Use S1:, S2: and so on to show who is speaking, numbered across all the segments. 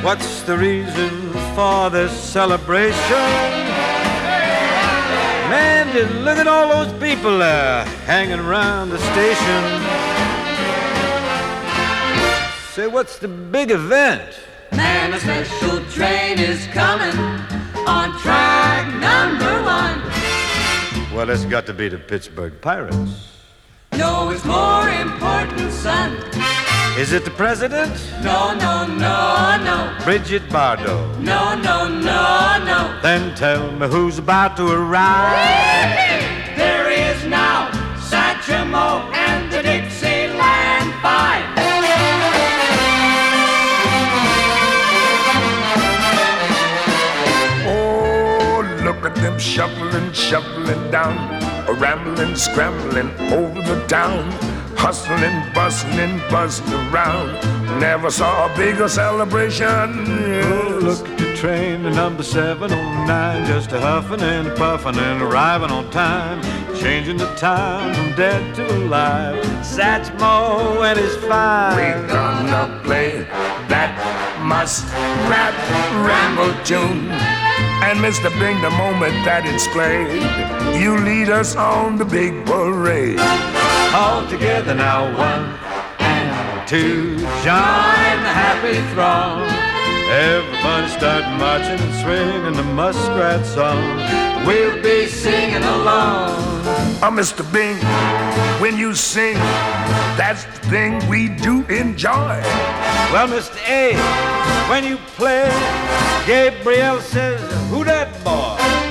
S1: What's the reason for this celebration? Man, just look at all those people hanging around the station. Say, what's the big event?
S2: Man, a special train is coming on track number 1.
S1: Well, it's got to be the Pittsburgh Pirates.
S2: No, it's more important, son.
S1: Is it the president?
S2: No, no, no, no.
S1: Bridget Bardot?
S2: No, no, no, no.
S1: Then tell me who's about to arrive.
S2: There he is now, Satchmo and the Dixieland Five.
S3: Oh, look at them shuffling, shuffling down, rambling, scrambling over the town. Hustling, bustling, buzzing around. Never saw a bigger celebration.
S1: Oh, look at the train, the number 709, just a huffing and puffing and arriving on time, changing the time from dead to alive. Satchmo and his five.
S3: We're gonna play that muskrat ramble tune. And Mr. Bing, the moment that it's played, you lead us on the big parade.
S1: All together now, 1 and 2, join the happy throng. Everybody start marching and swinging the muskrat song. We'll be singing along.
S3: Mr. Bing, when you sing, that's the thing we do enjoy.
S1: Well, Mr. A, when you play, Gabriel says, who that boy?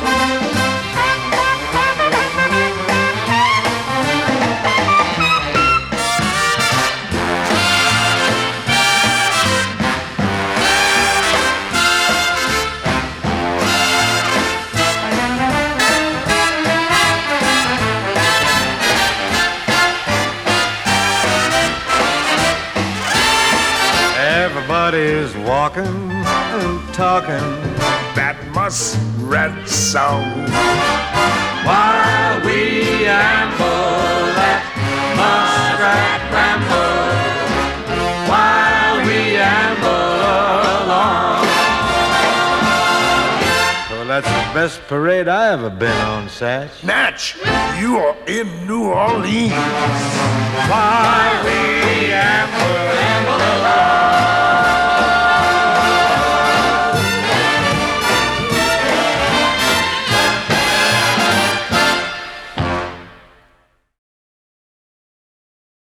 S1: Everybody's walking and talking
S3: that muskrat song.
S1: While we amble that muskrat ramble, while we amble along. Well, that's the best parade I ever been on, Satch.
S3: Natch, you are in New Orleans.
S1: While